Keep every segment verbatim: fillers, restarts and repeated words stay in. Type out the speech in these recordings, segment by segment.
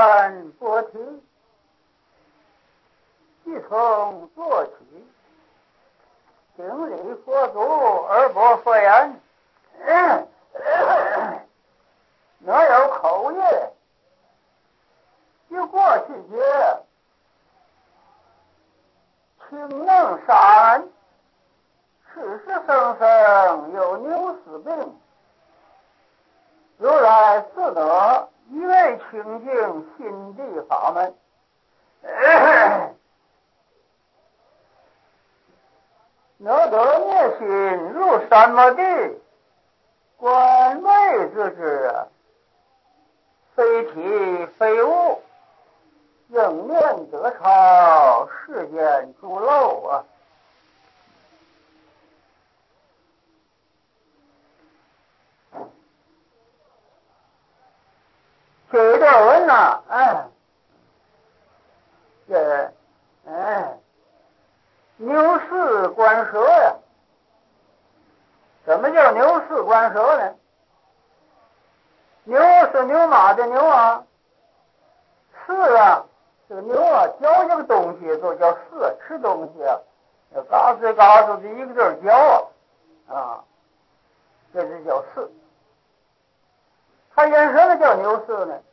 参薄体，即从做起，顶礼佛祖而不佛言，哪有口业？据过去节，清能杀人，世世生生有牛死病。如来是得一味清净心地法门，能得灭心入三摩地，观味之之，非体非物，应念得超世间诸漏啊！这段文呐，哎，这哎，牛事观蛇呀。什么叫牛事观蛇呢？牛是牛马的牛啊，事啊，这个牛啊，嚼这个东西就叫事，吃东西啊，嘎吱嘎吱的一个字嚼啊，啊，这是叫事。它因什么叫牛事呢？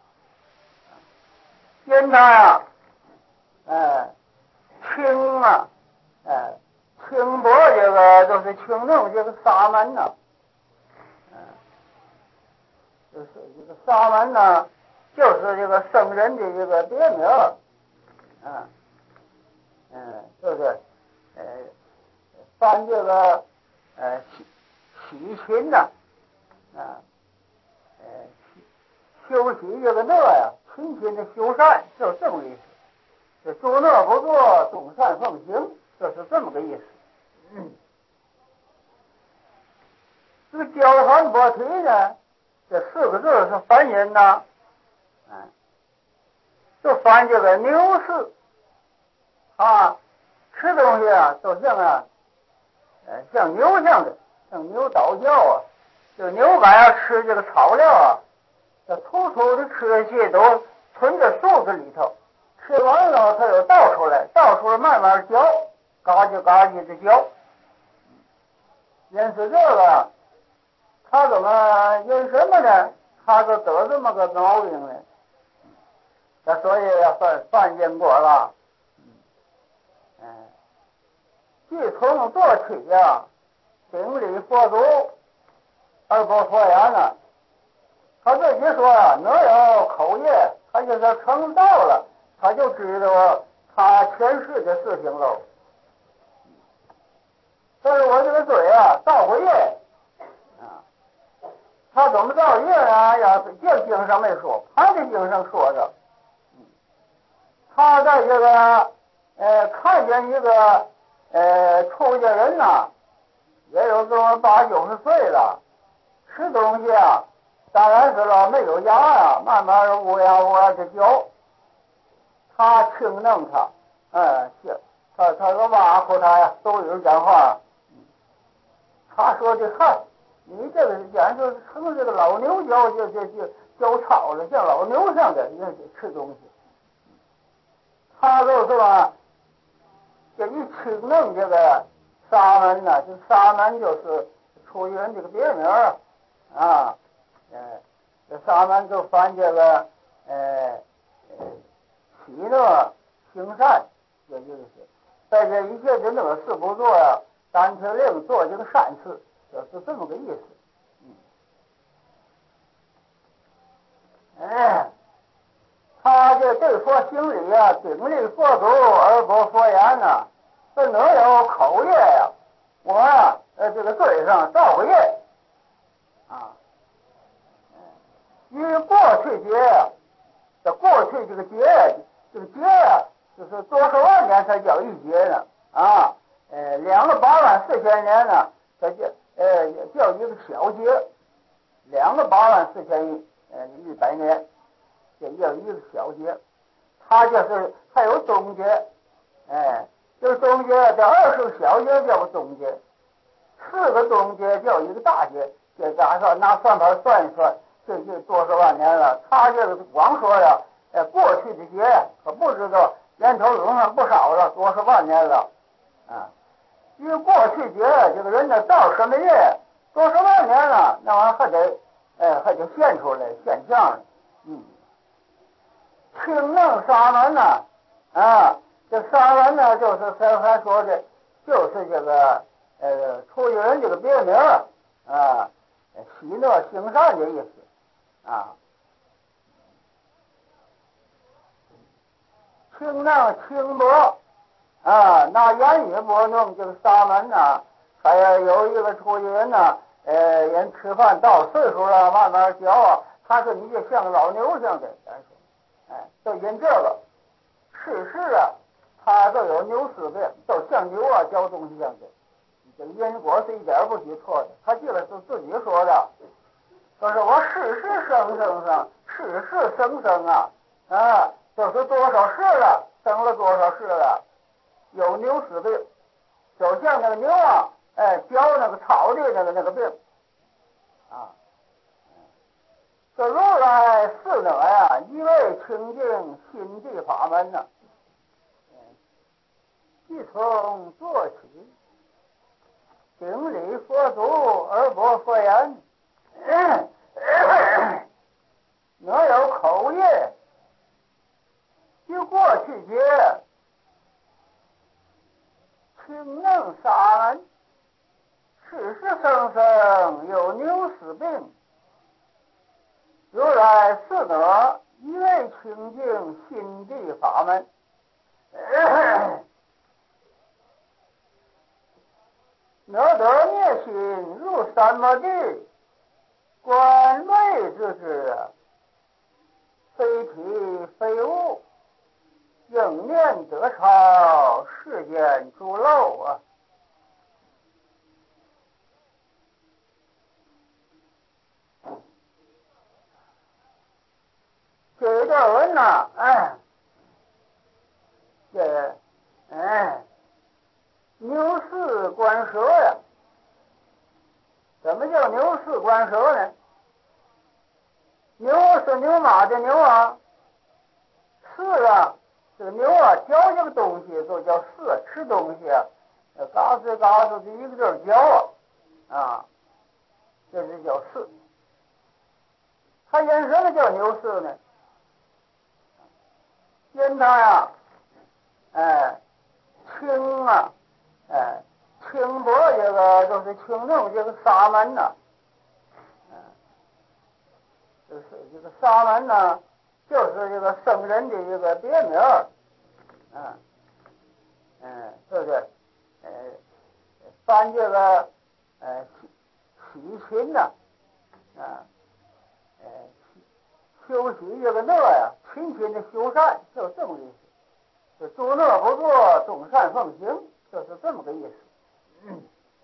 因它呀，哎，轻啊，哎，轻薄这个都是轻重这个沙门呐、啊，嗯，就是这个沙门呢，就是这个圣人的这个别名，啊，嗯，就是，呃，翻这个呃喜喜勤呐，啊，呃修习这个乐呀，勤勤的修善，就是这么个意思。这诸乐不作，众善奉行，这是这么个意思。嗯，这个交谈不提呢，这四个字是梵音呐，嗯，就翻这个牛事啊，吃东西啊，都像啊，呃，像牛像的，像牛倒叫啊，就牛赶要吃这个草料啊，这突突的吃下去都存在肚子里头，吃完了它又倒出来，倒出来慢慢嚼，嘎叽嘎叽的嚼。因此这个，他怎么因什么呢？他就得这么个毛病呢？那所以要犯犯因果了。嗯，即从做起呀，顶礼佛祖而不佛言呢。他自己说呀，哪有口业？他就是成道了，他就知道他前世的事情喽。但是我这个嘴啊，造过业啊，他怎么造业呢？要是这经上没说，他的经上说的，他在这个呃看见一个呃出家人呐，也有这么八九十岁了，吃东西啊，当然是了没有牙呀，慢慢乌呀乌呀的嚼，他轻弄他，嗯，是，他他说挖苦他呀，都有讲话。他说的嗨，你这个简直成这个老牛嚼就就就嚼草了，像老牛像的那吃东西。他就是吧，这一轻弄这个沙门呢，这沙门就是出于人这个别名啊，呃，这沙门就翻这个呃呃喜乐行善，也就是在这一切的乐事不做呀。单纯令做这个善事，就是这么个意思。嗯，哎，他这对佛行礼啊，顶礼佛祖而不佛言呐，这哪有口业呀？我呀、啊，呃，这个嘴上造过业啊。因为过去劫，这过去这个劫，这个劫呀、啊，就是多少万年才叫一劫呢？啊。呃，两个八万四千年呢，它叫呃叫一个小劫，两个八万四千呃一百年，这叫一个小劫。它就是还有中劫，哎，这个中劫这二十个小劫叫个中劫，四个中劫叫一个大劫。这加上拿算盘算一算，这就多少万年了。他这个光说呀， 哎，过去的节可不知道年头永远不少了，多少万年了啊！因为过去节这个人呢到什么月多少万年了，那玩意儿还得哎还得现出来现象。嗯，清能沙门呢啊，这沙门呢就是刚才说的，就是这个呃出家人这个别名啊，喜乐行善的意思啊。清能轻薄啊，拿言语不弄这个沙门呢，还要有一个出家人呢，呃，人吃饭到岁数了，慢慢嚼啊，他说你就像老牛像的，咱说，哎，就因这个，世世啊，他都有牛死病，都像牛啊嚼东西像的，这因果是一点不许错的，他这个是自己说的，说是我世世生生生，世世生生啊，啊。就是多少世了，生了多少世了，有牛死病，就像那个牛啊，哎，嚼那个草地那个那个病，啊，这如来四者呀，一味清净心地法门呢，即从做起，顶礼佛祖而不佛言，哪有口业？就过去节，清能沙门，世世生生有牛死病。如来四德一味清净心地法门，哪得灭心入三摩地，观昧之之，非体非物。应念得超世间诸漏啊！这段文呢，哎，这哎，牛四观蛇呀。什么叫牛四观蛇呢？牛是牛马的牛啊，四啊。这个牛啊，嚼这个东西就叫饲，吃东西啊，嘎吱嘎吱的一个劲儿嚼啊，啊，这是叫饲。它因什么叫牛饲呢？因它呀，哎，轻啊，哎，轻薄这个就是轻重这个沙门呐，嗯，就是这个沙门呢。就是这个圣人的一个别名，嗯嗯，对不对？呃，翻这个呃喜喜勤呐，啊，呃修习这个乐呀，勤勤的修善，就是这么个意思。就诸乐不作，众善奉行，就是这么个意思。嗯，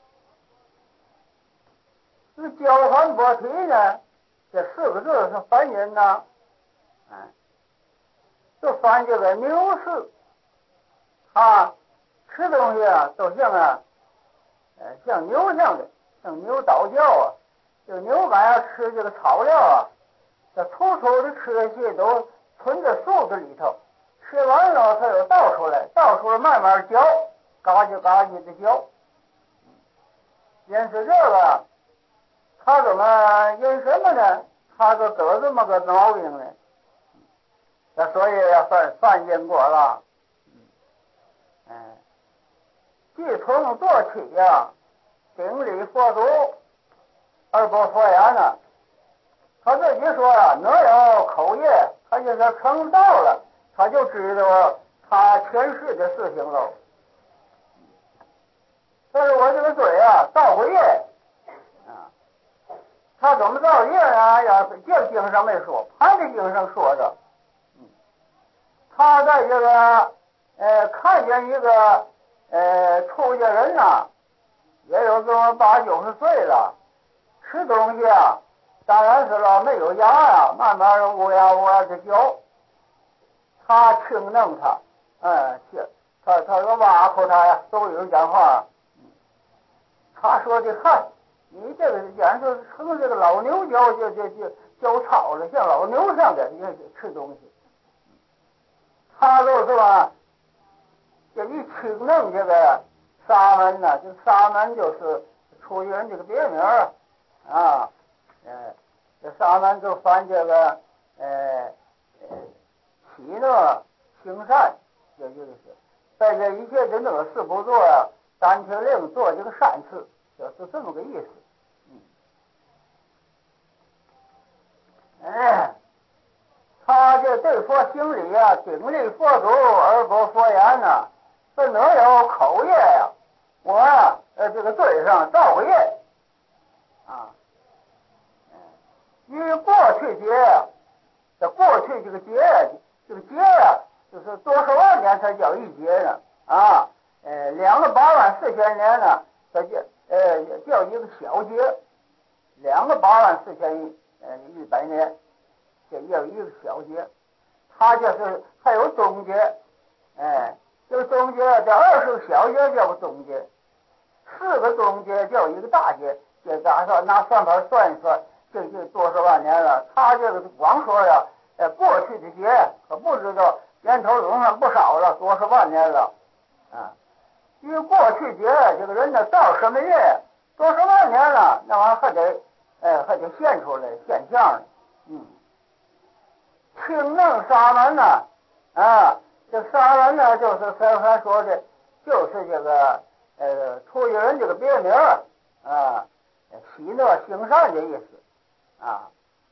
这交传佛题呢，这四个字是梵音呐。哎，就翻这个牛饲，啊，吃东西啊，都像啊，呃，像牛像的，像牛倒叫啊。这个牛赶要吃这个草料啊，这粗粗的吃下去都存在树子里头，吃完了它又倒出来，倒出来慢慢嚼，嘎叽嘎叽的嚼。因是这个，他怎么因什么呢？他就得这么个毛病呢？那所以要犯犯因果了，嗯，即从做起呀、啊，顶礼佛祖而不佛言呢。他自己说啊，哪有口业？他就是成道了，他就知道他前世的事情喽。但是我这个嘴啊，造过业啊，他怎么造业呢？要是这经上没说，盘的经上说着。他在这个呃看见一个呃出家人呐，也有这么八九十岁了，吃东西啊，当然是了没有牙呀，慢慢乌鸦乌鸦的嚼。他轻弄他，嗯，他他说挖苦他呀，都有讲话。他说的嗨，你这个简直是成这个老牛嚼就就就嚼草了，像老牛像的，你看吃东西。 他就是吧，这一清弄这个沙门呢，这沙门就是出人这个别名啊，呃，这沙门就翻这个呃呃喜乐行善，这意思。在这一切的恶事不做呀，单听令做这个善事，就是这么个意思。嗯，哎。他这对佛行礼啊，顶礼佛祖而不佛言呐、啊，这哪有口业呀、啊？我呀、啊，呃，这个嘴上造个业啊。与过去劫，这过去这个劫，这个劫呀、啊，就是多少万年才叫一劫呢？啊，呃，两个八万四千年呢，才叫呃叫一个小劫，两个八万四千一呃一百年。这要一个小节，它就是还有中节，哎，这个中节这二十个小节叫个中节，四个中节叫一个大节，这打算拿算盘算一算，这就多少万年了。他这个光说呀，呃，过去的节可不知道年头总算不少了，多少万年了啊。因为过去节这个人呢造什么业，多少万年了，那玩意儿还得，哎，还得现出来现象呢，嗯。清弄沙门呢，啊，这沙门呢，就是刚才说的，就是这个呃出家人这个别名啊，喜乐行善的意思啊。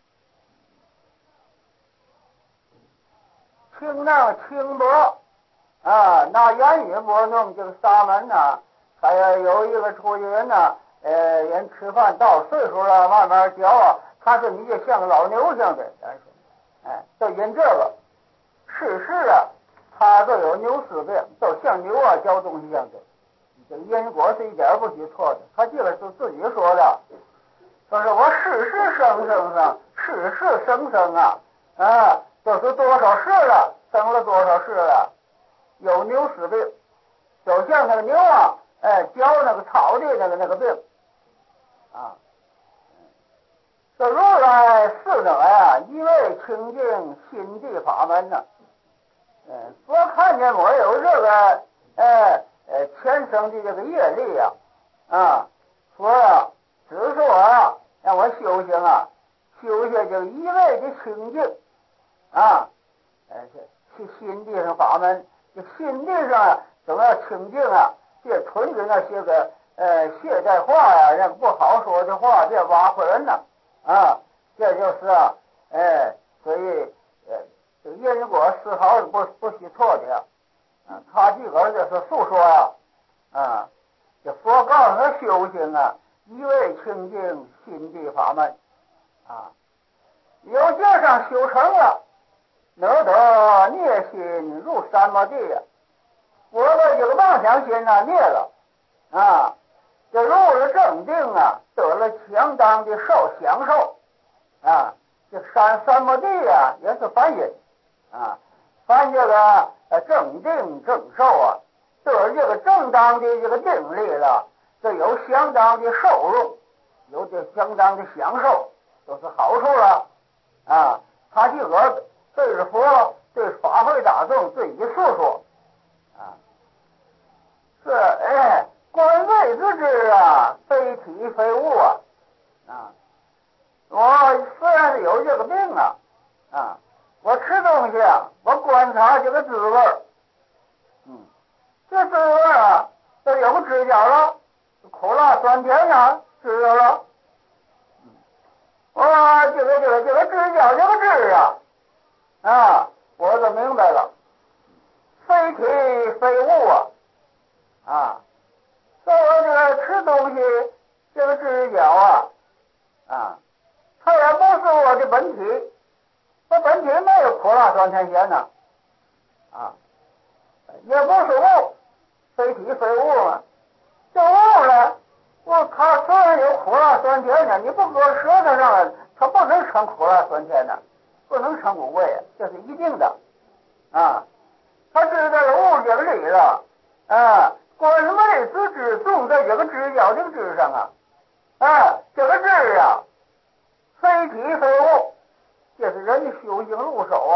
清弄轻薄啊，拿言语拨弄这个沙门呢，还要有一个出家人呢，呃，人吃饭到岁数了，慢慢嚼啊，他说你就像个老牛像的，咱说。哎，就因这个世事啊，他都有牛屎病，都像牛啊嚼东西一样的。这因果是一点不许错的，他这个是自己说的，说是我世世生生上，世世生生啊，啊，都是多少世了，生了多少世了，有牛屎病，就像那个牛啊，哎，嚼那个草地那个那个病啊。这如来是者呀，一味清净心地法门呢、啊。嗯，佛看见我有这个，呃呃，前生的这个业力呀、啊，啊，佛呀，只是我呀，让我修行啊，修下这个一味的清净啊，呃，这心地上法门，这心地上总要清净啊，别存着那些个呃懈怠话呀，那不好说的话，别挖苦人呢。啊，这就是啊，哎，所以呃，这个因果丝毫是不不许错的啊。他自个儿就是诉说呀、啊，啊，这佛告诉他修行啊，一味清净心地法门啊，有这上修成了，能得灭心入三摩地呀、啊。我的这个妄想心呐、啊、灭了啊。这入了正定啊，得了相当的受享受啊。这三三摩地啊，也是翻译啊，翻这个呃正定正受啊，得这个正当的这个定力了，这有相当的受用，有这相当的享受，都是好处了啊。他这个对着佛，对法会大众自己诉说啊，是哎。观位之之啊，非体非物啊！啊，我虽然是有这个病啊，啊，我吃东西啊，我观察这个滋味儿，嗯，这滋味儿啊，这有个知觉了，苦辣酸甜呐，知道了。我这个这个这个知觉这个知啊，啊，我就明白了，非体非物啊，啊。说我这个吃东西，这个知觉啊，啊，它也不是我的本体，我本体没有苦辣酸甜咸呐，啊，也不是物，非体非物嘛。这物呢，我它虽然有苦辣酸甜呢，你不搁舌头上了，它不能成苦辣酸甜的，不能成五味，这是一定的啊。他知道了物这个理了啊。观位之知重在这个知觉这个知上啊，啊，这个知啊，非体非物，这是人的修行入手啊，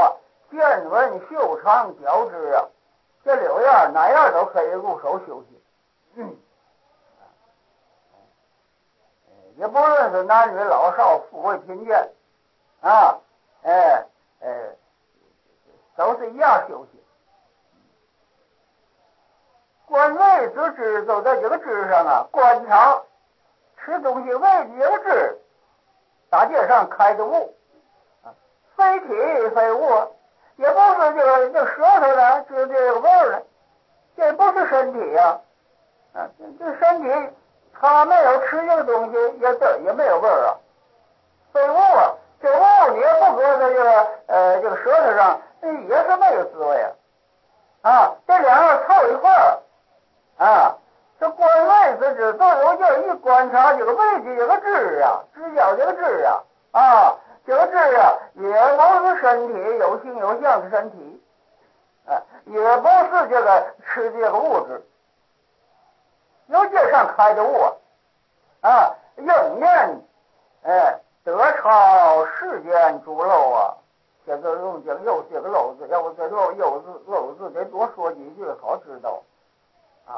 见闻修长交织啊，这六样哪样都可以入手修行。嗯，也不论是男女老少富贵贫贱啊，哎哎，都是一样修行。观味之知，就在这个知上啊，观察吃东西味觉的知，大街上开的悟，非体非物，也不是这个这舌头的知这个味儿的，这不是身体呀、啊，啊，这这身体它没有吃这个东西，也得也没有味儿啊，非物啊，这物你也不搁在这个呃这个舌头上，也是没有滋味啊，啊，这两个凑一块儿。啊，这观味之知，都有这一观察这个味觉这个知啊，知觉这个知啊，啊，这个知啊，也不是身体有形有相的身体，啊，也不是这个吃这个物质，由这上开的物啊，啊，应念，哎，得超世间诸漏啊，这个用这个又这个漏字，要不这漏又字漏字得多说几句好知道。啊，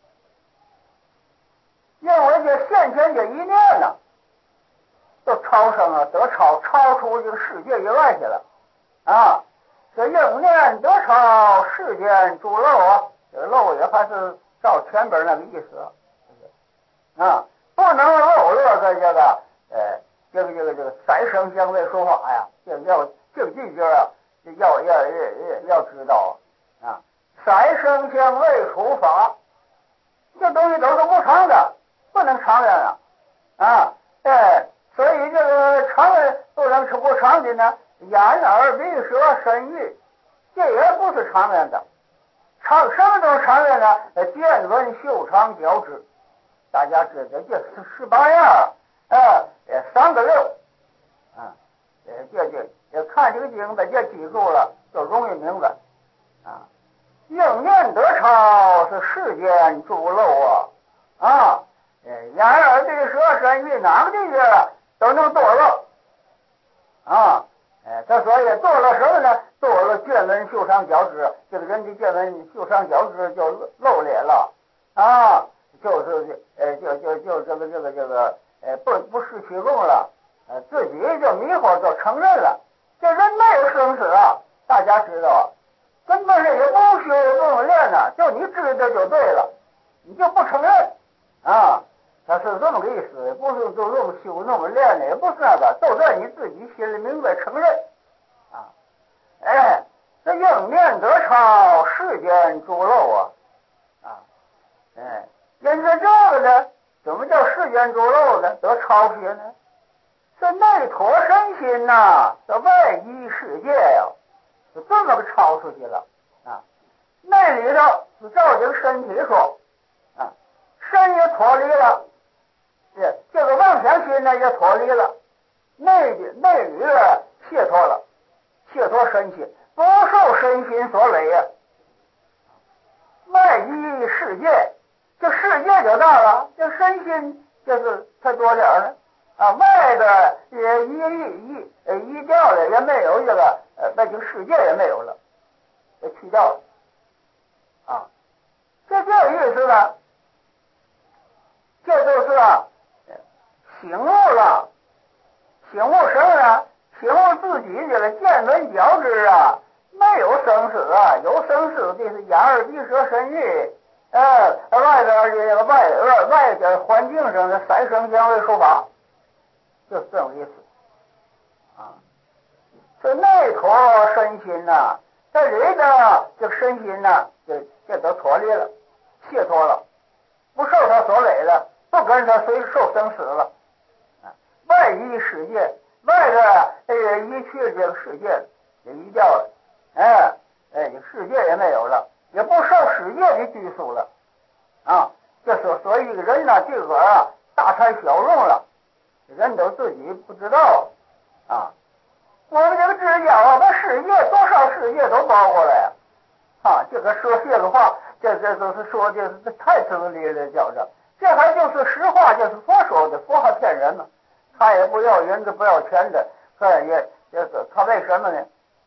因为这现前这一念呢，都超生啊，得超超出这个世界以外去了啊。这应念得超世间诸漏啊，这个漏也还是照前边那个意思啊，不能漏落在这个呃这个这个这个三生相位说法呀，这个要这个句节啊，要要要要知道啊。三生相位处法，这东西都是无常的，不能常人啊啊！哎，所以这个常人不能是不常的呢。眼耳鼻舌身意，这也不是常人的。常什么都常人呢？见闻嗅尝交织，大家知道这是十八样啊，三个六啊，这这这看这个经把这记住了，就容易明白啊。应念得超是世间诸漏啊啊！眼耳鼻舌身意哪个地方都能堕落啊！哎，他说也堕落什么呢？堕落见闻嗅尝交织，这个人的见闻嗅尝交织就漏裂了啊！就是呃，就就就这个这个这个呃，不不识其中了，呃，自己就迷惑就承认了，这人没有生死啊！大家知道。根本上也不修不用练呢，就你知道就对了，你就不承认啊，他是这么个意思，不是就这么修那么练的，也不是那个，都在你自己心里明白承认啊。哎，这应念得超世间诸漏啊啊，哎，因此这个呢，怎么叫世间诸漏呢？得超些呢？是内托身心呐、啊，这外依世界呀、啊。就这么个超出去了啊！内里头是照这个身体说啊，身也脱离了，这这个妄想心呢也脱离了，内的内里解脱了，解脱身心，不受身心所累呀。外依世界，这世界就大了，这身心就是才多点呢啊，外边也一一一一掉了，也没有这个。呃，那就世界也没有了，也去掉了啊。这这意思呢，这就是啊，醒悟了，醒悟什么呢？醒悟自己这个见闻觉知啊，没有生死啊，有生死的是眼耳鼻舌身意，呃，外边这个外外外边环境上的三生相位说法，就是这种意思啊。这内托身心呐、啊，这里的这个身心呐、啊，这这都脱离了，解脱了，不受他所累了，不跟他随受生死了。啊，外依世界，外边哎移去这个世界也移掉了，哎哎，世界也没有了，也不受世界的拘束了。啊，这所所以人呢，自个儿啊大材小用了，人都自己不知道啊。我们这个知觉啊，把世界多少世界都包过来啊！这个说这个话，这这都是说的这太自利了，叫着这还就是实话，就是佛说的，佛还骗人呢。他也不要银子，不要钱的，他也也是他为什么呢？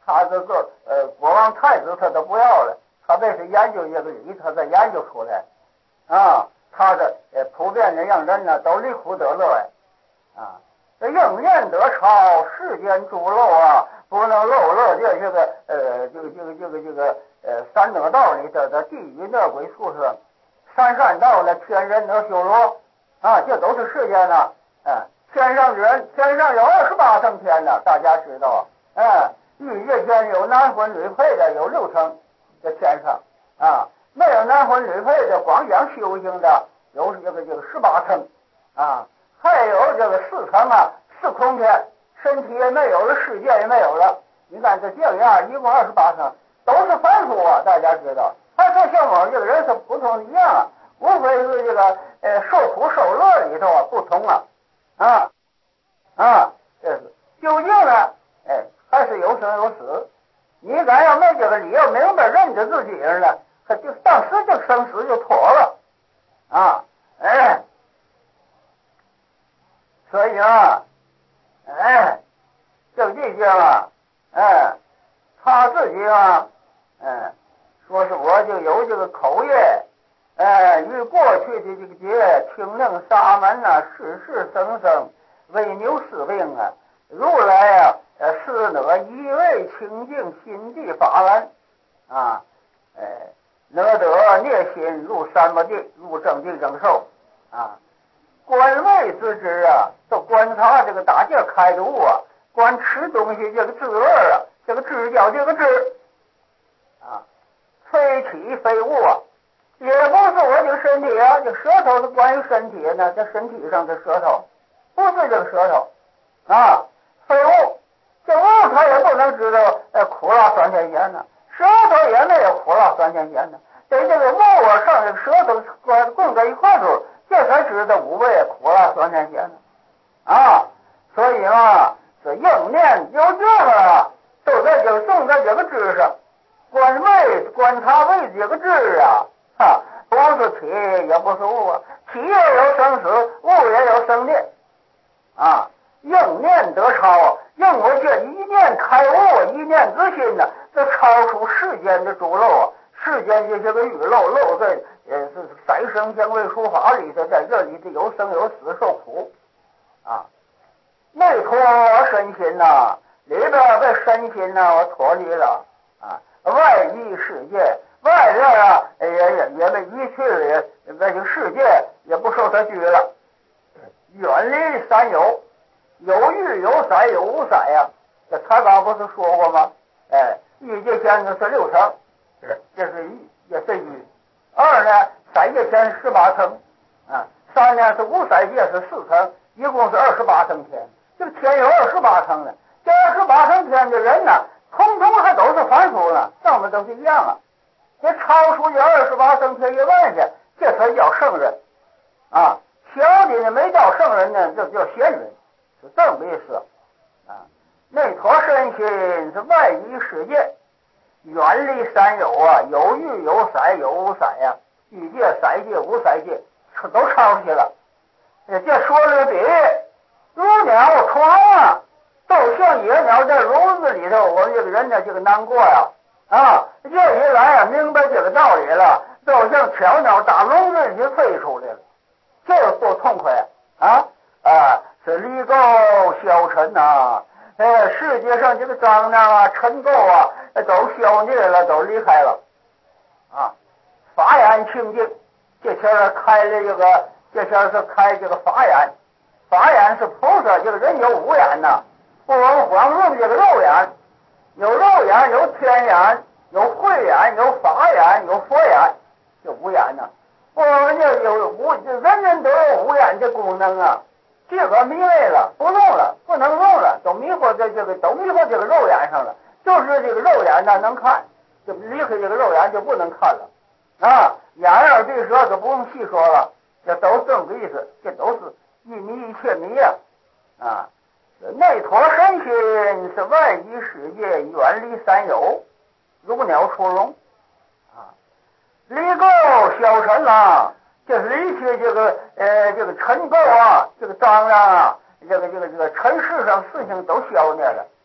他这个呃国王太子他都不要了，他为是研究这个理，他才研究出来啊。他的呃普遍的让人呢都离苦得乐呀啊。这应念得超，世间诸漏啊，不能漏乐这这个呃这个这个这个这个呃三恶道里的的地狱恶鬼畜生，三善道呢天人得修罗啊，这都是世间呢。嗯，天上人天上有二十八层天呢，大家知道。嗯，欲界天有男婚女配的有六层在天上啊，没有男婚女配的光讲修行的有这个这个十八层啊。还有这个四层啊，四空天，身体也没有了，世界也没有了。你看这这样，一共二十八层，都是凡夫啊，大家知道。他说像我们这个人是普通一样啊，无非是这个呃受苦受乐里头啊不同啊啊啊，这是究竟呢，哎，还是有生有死。你敢要没这个理要明白认识自己人了，他就当时就生死就妥了啊，哎。所以啊，哎，这个地界啊，哎，他自己啊，哎，说是我就有这个口业，哎，与过去的这个劫清令沙门呐、啊，世世生生为牛饲病啊，如来啊，呃，是哪一位清净心地法门啊，哎，哪得孽心入三摩地，入正地正受啊。观味之知啊，都观察这个大界开的悟啊，观吃东西这个滋味啊，这个知叫这个知啊，非体非物啊，也不是我这个身体啊，这舌头是关于身体呢，这身体上的舌头，不是这个舌头啊，非物，这物它也不能知道呃苦辣酸甜咸呢，舌头也没有苦辣酸甜咸呢，得这个物啊上这个舌头关供在一块头。这才知道五味苦辣酸甜咸呢啊，所以啊，这应念有这个都在这个种在这个知上，观味观察味这个知啊，哈，不是体也不是物啊，体也有生死，物也有生灭啊，应念得超，因为这一念开悟，一念之心呢，这超出世间的诸漏啊。世间这些个欲漏漏在呃是三生相位书法里头，在这里头有生有死受苦啊。内脱身心呐、啊，里边这身心呐、啊，我脱离了啊。外依世界，外边啊也也也被移去了，那个世界也不受他拘了。远离三有，有欲有色有无色呀。这他刚不是说过吗？哎，欲界天呢是六层。这是一，也是一。二呢，色界天十八层，啊，三呢是无色界是四层，一共是二十八层天。这个天有二十八层呢，这二十八层天的人呢，通通还都是凡夫呢，上面都是一样啊。这超出这二十八层天以外去，这才叫圣人啊。小的呢没到圣人呢，这叫贤人，是这么意思啊。内脱身心是外依世界。远离三有啊，有欲有色有无色呀、啊，欲界、色界、无色界，都超出去了。这说了比喻，如鸟床啊，都像野鸟在笼子里头，我们这个人呢，这个难过呀啊，这一来啊，明白这个道理了，都像小鸟打笼子里飞出来了，这多痛快啊啊！是离垢消尘呐。哎，世界上这个脏量啊、尘垢啊，都消灭了，都离开了啊。法眼清净，这前是开了这个，这前是开这个法眼。法眼是菩萨，这个人有五眼呐，不能光用这个肉眼，有肉眼，有天眼，有慧眼，有法眼，有佛眼，这五眼呐。我们这有五，人人都有五眼的功能啊。这个迷昧了，不用了，不能用了，都迷惑在这个，都迷惑这个肉眼上了。就是这个肉眼呢能看，就离开这个肉眼就不能看了啊。眼耳鼻舌就不用细说了，这都是这么个意思，这都是一迷一切迷呀啊。啊，内脱身心是外依世界，远离三有，如鸟出笼啊。离垢消尘了。这是离去这个呃这个尘垢啊，这个脏量啊，这个这个这个尘世上事情都消灭了，都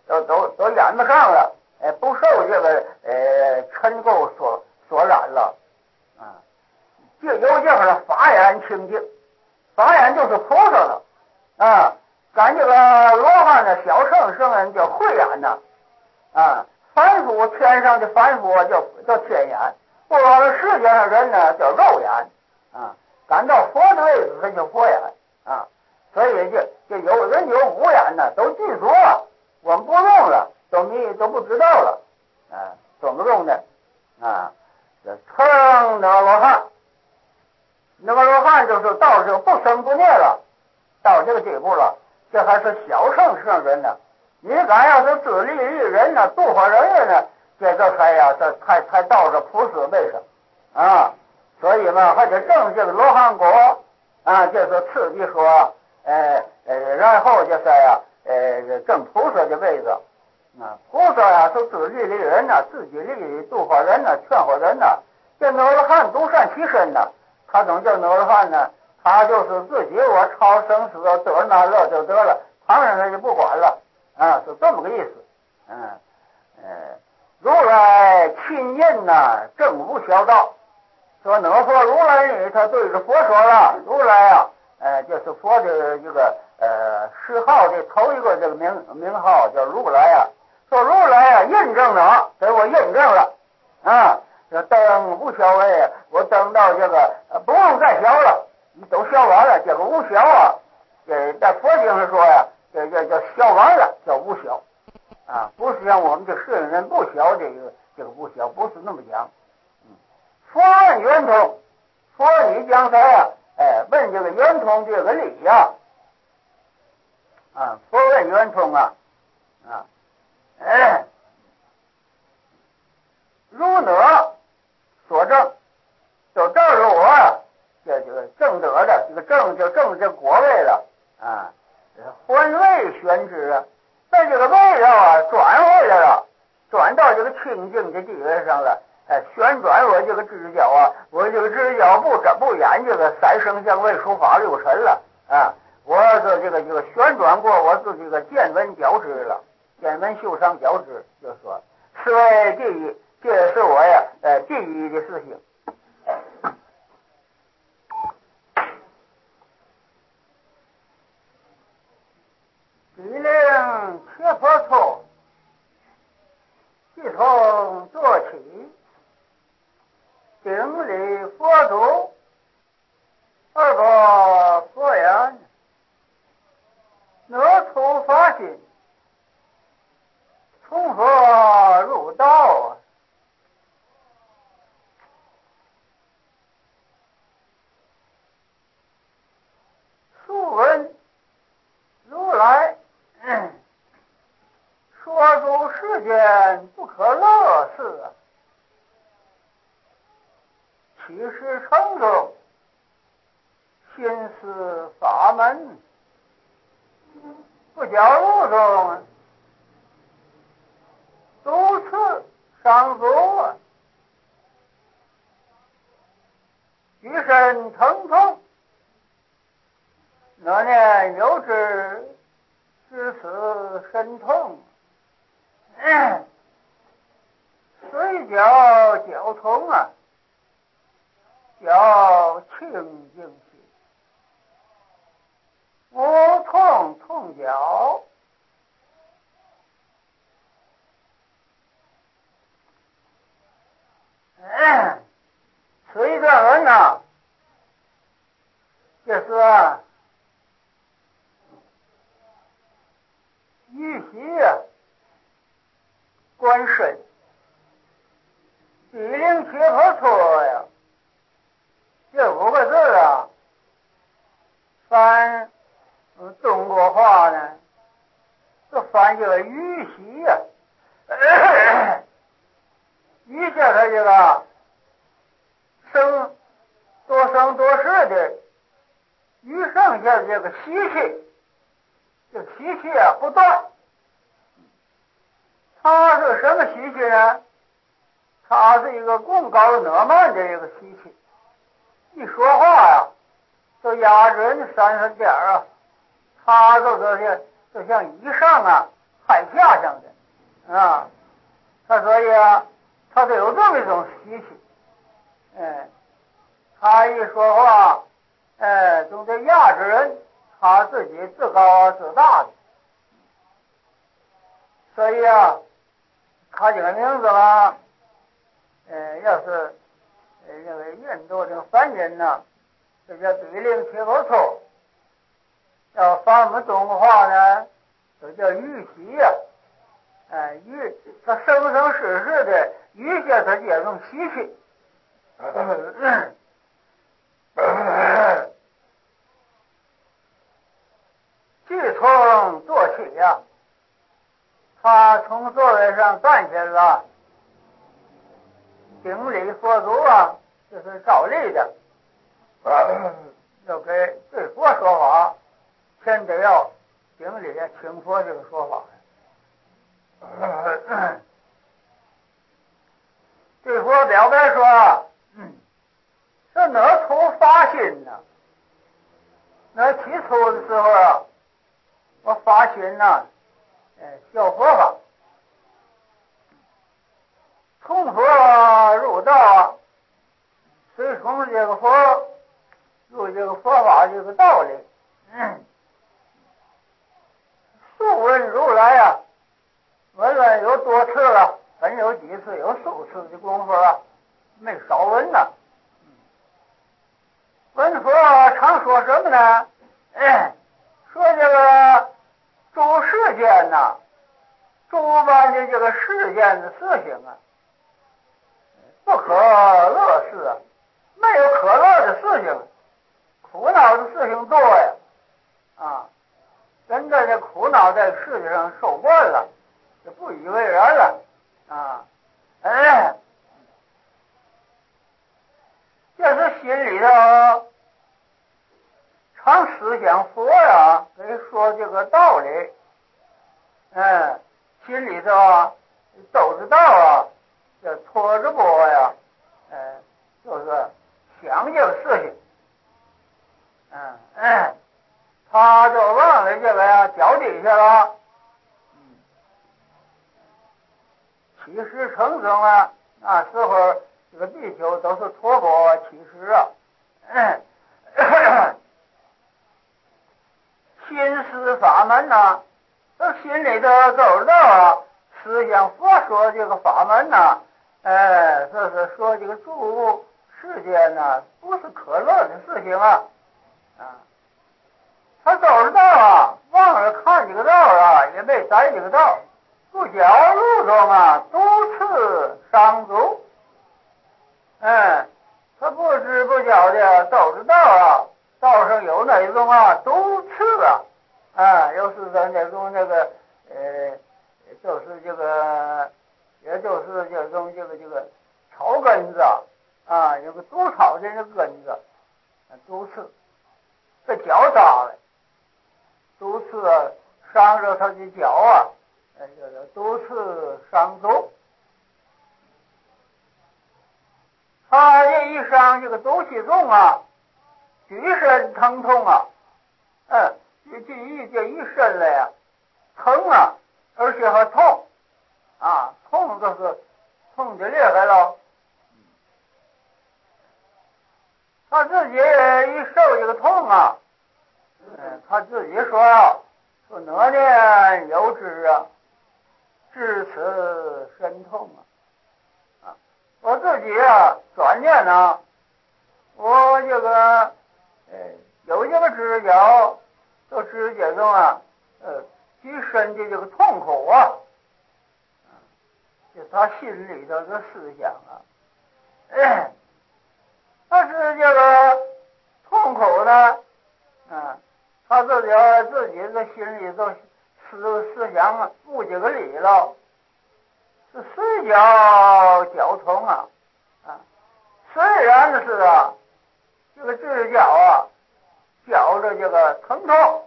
都都都染不上了，哎，不受这个呃尘垢所所染了啊。就有这样的法眼清净，法眼就是菩萨了啊。咱这个罗汉的小圣圣人叫慧眼呐啊，凡夫天上的凡夫叫叫天眼，不往世界上人呢叫肉眼啊。赶到佛的位置，他叫佛眼啊。所以这这有人有五眼呢，都记住了，我们不用了，都没都不知道了啊，怎么用的啊？这称那罗汉，那个罗汉就是到这个不生不灭了，到这个地步了，这还是小圣圣人呢。你敢要是自利利人呢，度化人家呢，这这才呀，这才才到这普世位上啊。所以嘛，还得证这个罗汉果啊，就是刺激说，呃呃，然后就是呀，呃，证菩萨的位置啊。菩萨呀是自利利人呐，自己利度化人呐，劝化人呐。这罗汉独善其身呐，他怎么叫罗汉呢？他就是自己我超生死得那乐就得了，旁人他就不管了啊，是这么个意思。嗯呃，如来亲印呐，正无小道。说能说如来呢，他对着佛说了，如来啊，呃，就是佛的这个呃谥号的头一个这个名名号叫如来啊。说如来啊，印证了，给我印证了啊。这等无消位，我等到这个、呃、不用再消了，你都消完了，这个无消啊，这在佛经上说呀，这这叫消完了，叫无消啊，不是像我们这世人不消这个这个不消，不是那么讲。佛问圆通，佛你刚才啊，哎，问这个圆通这个理呀、啊，啊，佛问圆通啊，啊，哎，如哪所证，就照着我啊，这这个正得的这个正就正这果位了啊，换位宣之啊，在这个位上啊转回来了，转到这个清净的地位上了。哎，旋转我这个支脚啊，我这个支脚不怎不演这个三生相位书法六尘了啊！我是这个这个旋转过我是这个见闻觉知了，见闻修上觉知，就说是为第一，这是我呀呃第一的事情。即令切破错，即从做起。顶礼佛祖，二个佛言，哪出发心，从何入道啊？素闻如来、嗯、说出世间不可乐事啊，其实成中心思法门，不教路中如此上足啊，举身疼痛，哪念有之至此身痛，嗯，随脚脚痛啊，脚清净起，无痛痛脚，嗯，此一段文呐，就是啊玉玺啊，观身，比令切破错呀，这五个字啊，翻中国话呢，就翻这个玉玺呀，玉叫他这个生多生多世的，余剩下这个习气，这习气啊不断。它是什么习气呢？它是一个贡高讷慢的一个习气，一说话呀，就压着人三十点啊，它就是就像以上啊， 派下上的啊，他所以啊，他就有这么一种习气，哎，他一说话，哎，总得压制人，他自己自高自大的，所以啊，他这个名字嘛，呃，要是呃这个印度这个梵音呢，这叫比令切口错。要翻我们中国话呢，就叫玉玺呀，哎，玉，它生生世世的玉下它这种习气，既从做起呀，他从座位上站起来了，顶礼佛祖啊，这是照例的，要给对佛说法。先得要顶礼请佛这个说法，对佛表白说：“嗯，这哪出发心呢？那起初的时候啊，我发心呐，哎，效佛法，从佛入道啊，随从这个佛入这个佛法这个道理。嗯。”数问如来啊，问了有多次了，本有几次，有数次的功夫啊，没少问呢。问佛常说什么呢？哎，说这个诸世间呐，诸般的这个世间的事情啊，不可乐事啊，没有可乐的事情，苦恼的事情多呀，啊。人在这苦恼在世界上受惯了，就不以为然了啊！哎，这是心里头常思想佛呀，给说这个道理，嗯，心里头啊都知道啊，这拖着波呀，嗯，就是想这个事情，嗯嗯。他就忘了这个呀，脚底下了。嗯，起时成生啊，那时候这个地球都是托钵起时啊。嗯，心思法门呐、啊，这心里头都知道啊。思想佛说这个法门呐、啊，哎，这是说这个诸世间呐、啊，不是可乐的事情啊，啊。他都知道啊，忘了看这个道啊，也没栽这个道，不脚路中啊，多次伤足。嗯，他不知不觉的都知道啊，道上有那种啊，多次啊，啊，又是在那种那个呃，就是这个，也就是这种这个这个草根子啊，有个毒草的那根子，多次，这脚扎了。多次伤着他的脚啊，呃，多次伤足。他这一伤，这个毒气重啊，举身疼痛啊，嗯，这这一这一身来呀，疼啊，而且还痛啊，痛就是痛的厉害了。他自己一受这个痛啊，嗯，他自己说呀。说哪年有之啊？至此身痛啊！啊，我自己啊，转念呢，我这个呃有这个指脚，就指甲中啊，呃，极深的这个痛苦啊，就他心里头的思想啊，哎，他是这个痛苦呢，啊。他自己自己的心里头思思想啊，不这个理了，是睡觉脚痛啊啊！虽然是啊，这个指脚啊，觉着这个疼痛，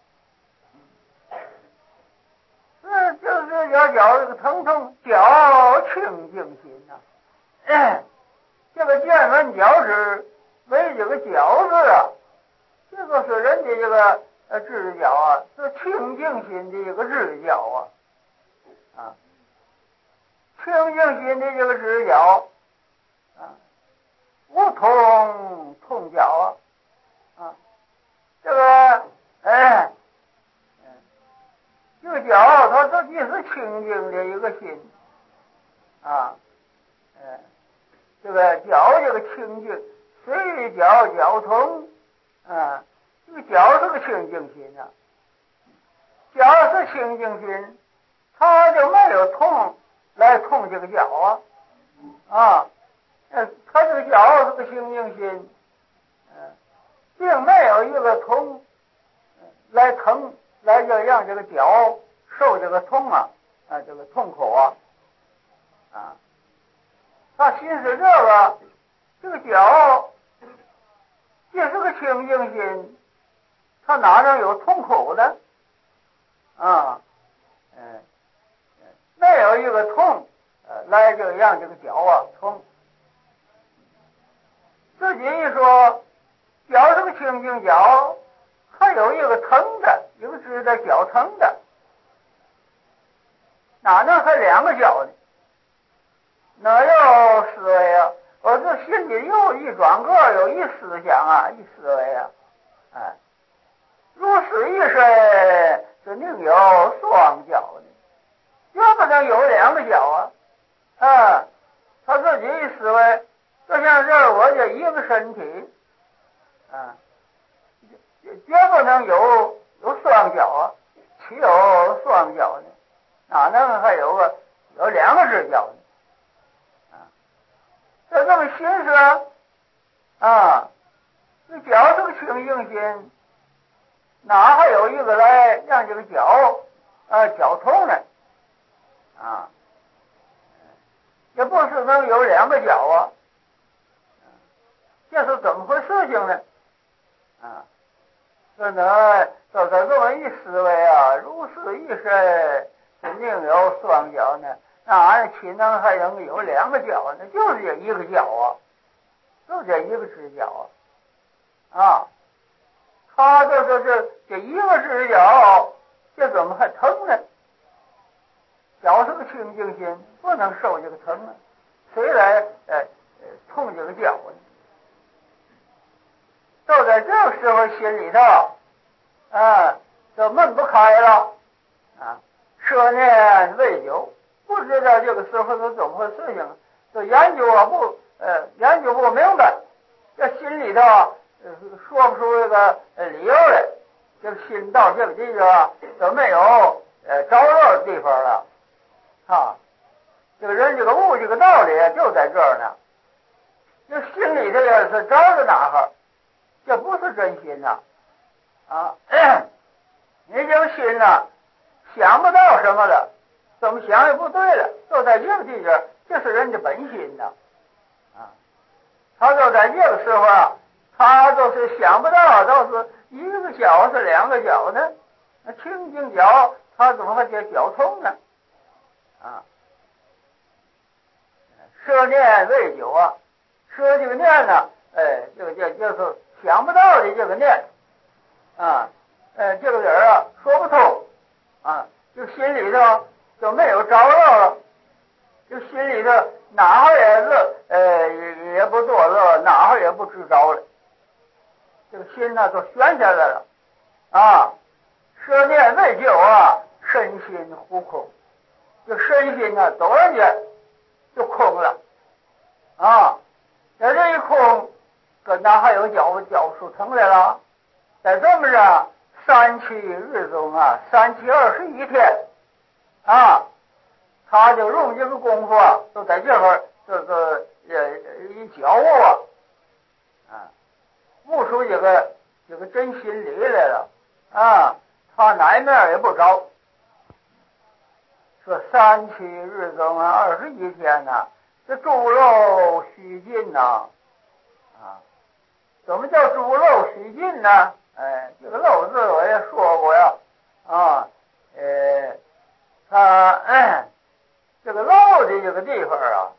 嗯，就是要觉这个疼痛，脚清净心呐、啊哎。这个见闻觉知为这个觉字啊。这个是人家这个呃知觉啊，是清净心的一个知觉啊， 啊，清净心的这个直角啊，无痛痛角啊，啊，这个哎，这个角它自己是清净的一个心啊，哎，这个角这个清净，随角角通啊，这个角是个清净心啊，角是清净心，它就没有痛来痛这个角啊啊，它这个角是个清净心，嗯，并没有一个痛来疼来要让这个角受这个痛啊啊这个痛苦啊啊，他心是这个这个角这是个清净心，他哪能有痛苦的啊？嗯，没有一个痛呃来就让这个角啊痛。自己一说角是个清净角，还有一个疼的，一个知道脚疼的，哪能还两个角呢？哪有思维啊？我这心里又一转个，有一思想啊，一思维啊，哎，如是一身，是宁有双脚呢？绝不能有两个脚啊！啊，他自己一思维，就像这我这一个身体啊，绝不能有有双脚啊！岂有双脚呢？哪能还有个有两个只脚呢？这这么心思啊，这脚是个清净心，哪还有一个来让这个脚啊脚痛呢？啊，也不是能有两个脚啊，这是怎么回事情呢？啊，这呢，照他这么一思维啊，如是一身，肯定有双脚呢。那俺岂能还能有两个脚呢？就是这一个脚啊，就这一个指脚啊，啊，他这这这这一个指脚，这怎么还疼呢？脚是个清净心，不能受这个疼啊，谁来呃呃痛这个脚呢？就在这个时候心里头啊，就闷不开了啊，舍念未久。不知道这个时候是怎么回事情，就研究啊不呃研究不明白，这心里头呃说不出这个呃理由来，这个心到这个地方就没有呃着落的地方了啊。这个人这个悟这个道理就在这儿呢，这心里头也是着着哪哈，这不是真心呐啊！你这个心呐想不到什么了。怎么想也不对了，就在这个地方，这是人的本心呐，啊，他就在这个时候啊，他就是想不到，倒是一个脚是两个脚呢，那清净脚，他怎么还叫脚痛呢？啊，舍念未久啊，舍这个念呢，哎，这个叫就是想不到的这个念，啊，哎，这个人啊说不通，啊，就心里头。就没有着落了，就心里头哪哈也乐，呃，也不多乐，哪哈也不知着了，这个心呢就悬下来了啊！舍念未久啊，身心忽空，这身心呢突然间就空了啊！在这一空，跟哪还有脚脚出成来了？在这么着三七日中啊，三七二十一天。啊，他就用这个功夫啊，都在这块儿，这个呃一觉悟啊，啊，悟出这个这个真心理来了啊，他哪面也不着。说三七日中啊，二十一天呐、啊，这诸漏虚尽呐，啊，怎么叫诸漏虚尽呢？哎，这个漏字我也说过呀，啊，呃。他哎，这个漏的这个地方啊，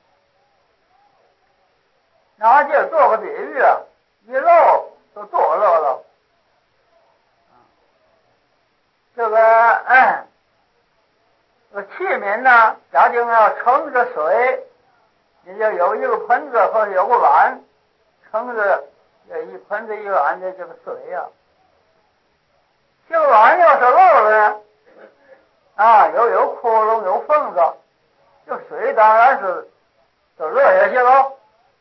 拿这做个比喻啊，一漏就堕落了。这个哎， 这个器皿呢，假定要盛着水，你就有一个盆子或者有个碗，盛着一盆子一碗的这个水呀、啊。这个碗要是漏了呢，啊，有有窟窿有缝子，这水当然是都落下去了。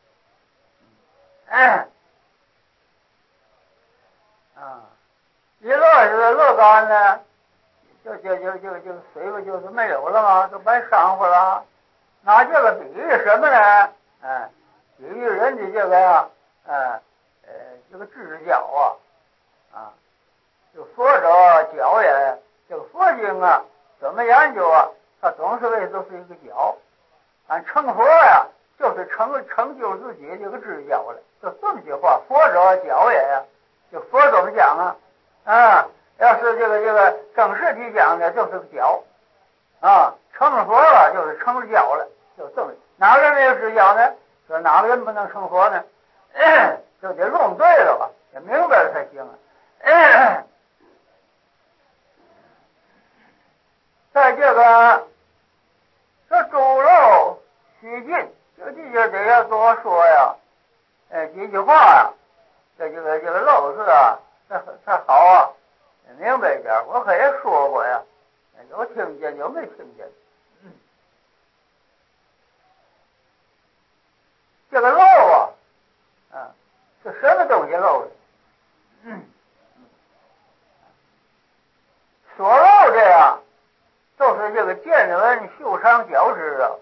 嗯，啊，一落下来落干呢，就就就就就水不就是没有了吗？都白伤乎了。拿这个比喻什么呢？嗯，比喻人的这个呀，呃呃，这个指脚啊，啊，就佛者脚也，这个佛经啊，怎么研究啊？它总是为都是一个脚，俺成佛呀，就是成成就自己这个知觉了，就这么句话。佛者脚也呀，就佛怎么讲啊？啊，要是这个这个正式体讲的，就是个脚啊，成了佛了，就是成了脚了，就这么。哪个人没有知觉呢？说哪个人不能成佛呢？嗯、就得弄对了吧，也明白了才行啊。嗯、在这个这猪肉须尽，这这就得要多说呀，呃几句话呀，这这个这个漏字啊，这这好啊，明白一点。我可也说过呀，有听见有没听见？嗯，这个漏啊，啊，是什么东西漏的？嗯，所漏的呀，就是这个见闻嗅尝觉知啊。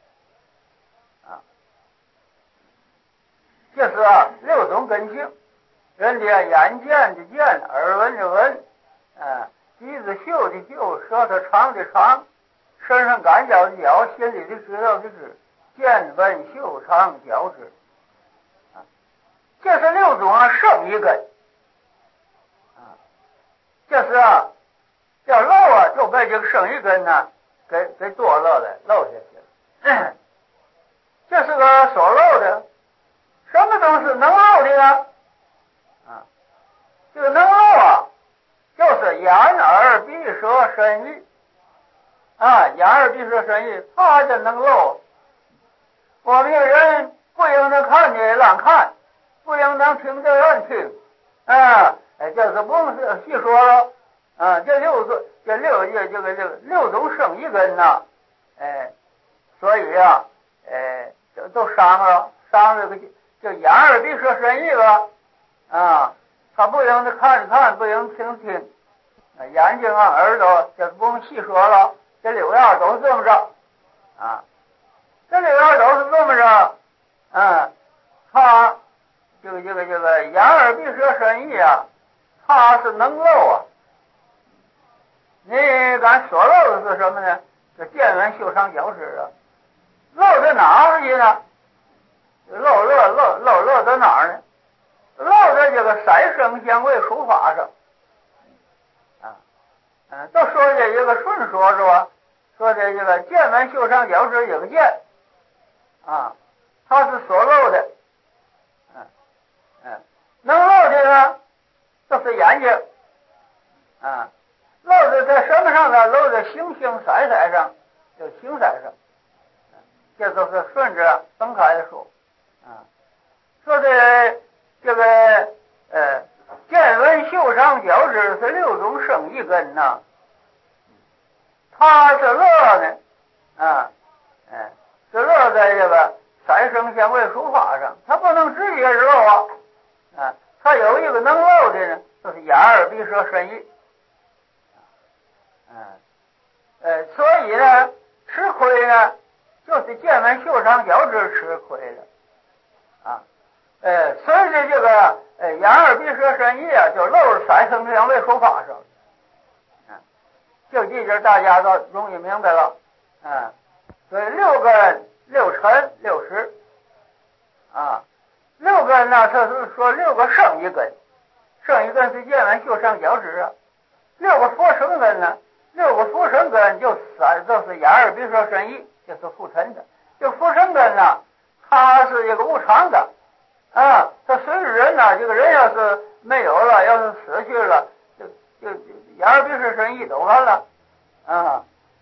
这是啊六种根性，人家眼见的见，耳闻的闻，啊，鼻子嗅的嗅，舌头尝的尝，身上感觉的觉，心里的知道的知，见闻嗅尝觉知，啊，这是六种啊胜一根，啊，这是啊要漏啊就被这个胜一根呢给给堕落了，漏下去了。这是个所漏的。什么东西能漏的呢？啊，这个能漏啊，就是眼耳鼻舌身意啊，眼耳鼻舌身意，它就能漏。我们这人不应当看见乱看，不应当听见乱听，啊，哎，这是不用细说了啊。这六个，这六这这个这个六种生一根呐，哎，所以啊，哎，都都伤了，伤这个。就眼耳鼻舌身意了啊，他不应的看一看，不应听听，啊，眼睛啊耳朵这不用细说了，这六样都是这么着啊，这六样都是这么着，嗯，他这个这个这个眼耳鼻舌身意啊，他是能漏啊，你敢所漏的是什么呢？这见闻嗅尝觉知啊，漏在哪儿去呢？漏漏漏漏漏在哪儿呢？漏在这个色声香味触法上啊，嗯，都说这一个顺说是吧？说这这个见闻嗅尝觉知有个见啊，它是所漏的，嗯嗯，能漏的呢，就是眼睛啊，漏的在什么上呢？漏在形形色色上，就形色上，这都是顺着分开的说。啊，说的这个呃，见闻嗅尝觉知是六种生一根呐，它是乐呢，啊，哎，是乐在这个色声香味触法上，它不能直接是漏啊，啊，它有一个能漏的呢，就是眼耳鼻舌身意，嗯，呃，所以呢，吃亏呢，就是见闻嗅尝觉知吃亏了。啊，呃，随着这个呃眼耳鼻舌身意啊，就漏入色声香味触法上，啊，就这点大家都容易明白了，啊，所以六根六尘六识，啊，六根呢，它是说六个生一根，生一根是见闻嗅尝觉知啊，六个佛生根呢，六个佛生根就三就是眼耳鼻舌身意，就是附尘的，这佛生根呢。它是一个无常的啊，它随着人呢，这个人要是没有了，要是死去了，就就眼耳鼻舌身意都完了啊。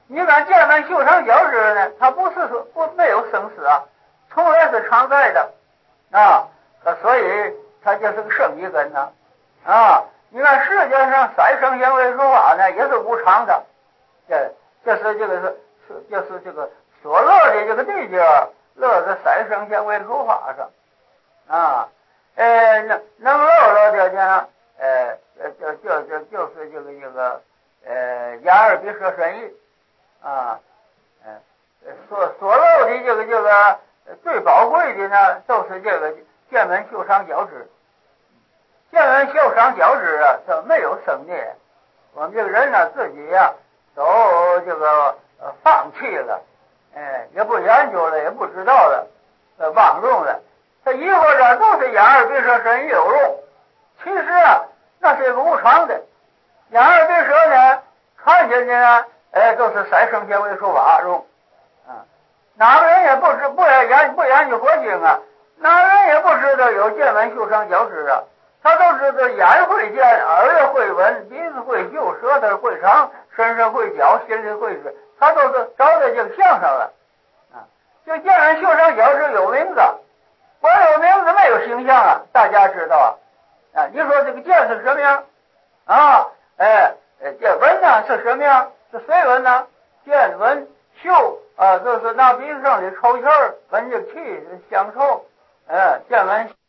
你看见闻修成觉知呢，它不是说不没有生死啊，从来是常在的啊，所以它就是个生一根呐啊。你看世界上三生行为说法呢，也是无常的，这这是这个是是就是这个所乐的这个对境，乐在三生行为说法上啊。呃，能能乐乐的呢，呃呃就就就就是这个这个呃眼耳鼻舌身意啊，嗯、呃，所所漏的这个这个最宝贵的呢，都是这个见闻修常觉知。见闻修常觉知啊，它没有生灭。我们这个人呢，自己呀、啊，都这个呃放弃了，哎，也不研究了，也不知道了，呃，忘用了。他一个着都是眼耳鼻舌身意有用，其实啊，那是一个无常的。眼耳鼻舌呢，看见的呢，哎，都是三生行为说法用啊。哪个人也不知不研不研究佛经啊，哪个人也不知道有见闻修常觉知啊。他都知道眼会见，耳会闻，鼻子会嗅，舌头会尝，身上会觉，心里会知，他都是找在这个相上了啊。就见闻修常觉知有名字，光有名字没有形象啊，大家知道啊。啊，你说这个见是什么样啊？哎，这闻呢是什么样？是谁闻呢？见闻嗅啊，就是拿鼻子上的抽气儿，闻这气香臭，哎，见闻。